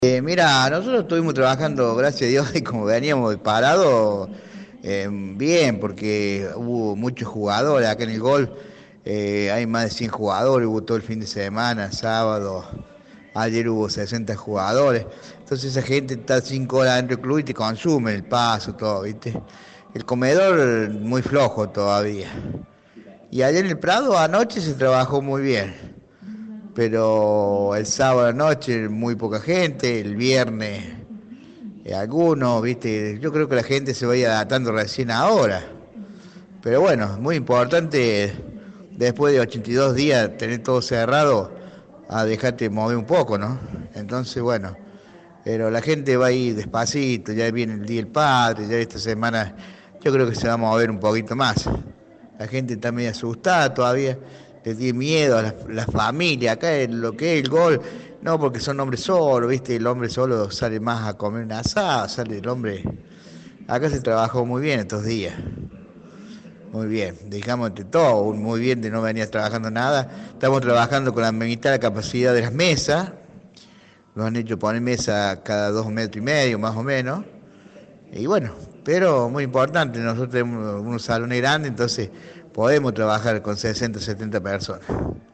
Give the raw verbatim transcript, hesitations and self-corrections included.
Eh, mira, nosotros estuvimos trabajando, gracias a Dios, y como veníamos parados, eh, bien, porque hubo muchos jugadores acá en el golf. Eh, hay más de cien jugadores, hubo todo el fin de semana, sábado, ayer hubo sesenta jugadores. Entonces esa gente está cinco horas dentro del club y te consume el paso, todo, ¿viste? El comedor muy flojo todavía. Y ayer en el Prado anoche se trabajó muy bien, pero el sábado a la noche muy poca gente, el viernes eh, algunos, viste, yo creo que la gente se va a ir adaptando recién ahora, pero bueno, muy importante después de ochenta y dos días tener todo cerrado, a dejarte mover un poco, ¿no? Entonces, bueno, pero la gente va a ir despacito, ya viene el Día del Padre, ya esta semana yo creo que se va a mover un poquito más. La gente está medio asustada todavía, le tiene miedo a la, la familia, acá en lo que es el gol, no porque son hombres solos, ¿viste? El hombre solo sale más a comer un asado, sale el hombre. Acá se trabajó muy bien estos días, muy bien, dejamos de todo, muy bien de no venir trabajando nada. Estamos trabajando con la mitad de la capacidad de las mesas, nos han hecho poner mesa cada dos metros y medio más o menos. Y bueno, pero muy importante, nosotros tenemos unos salones grandes, entonces podemos trabajar con sesenta, setenta personas.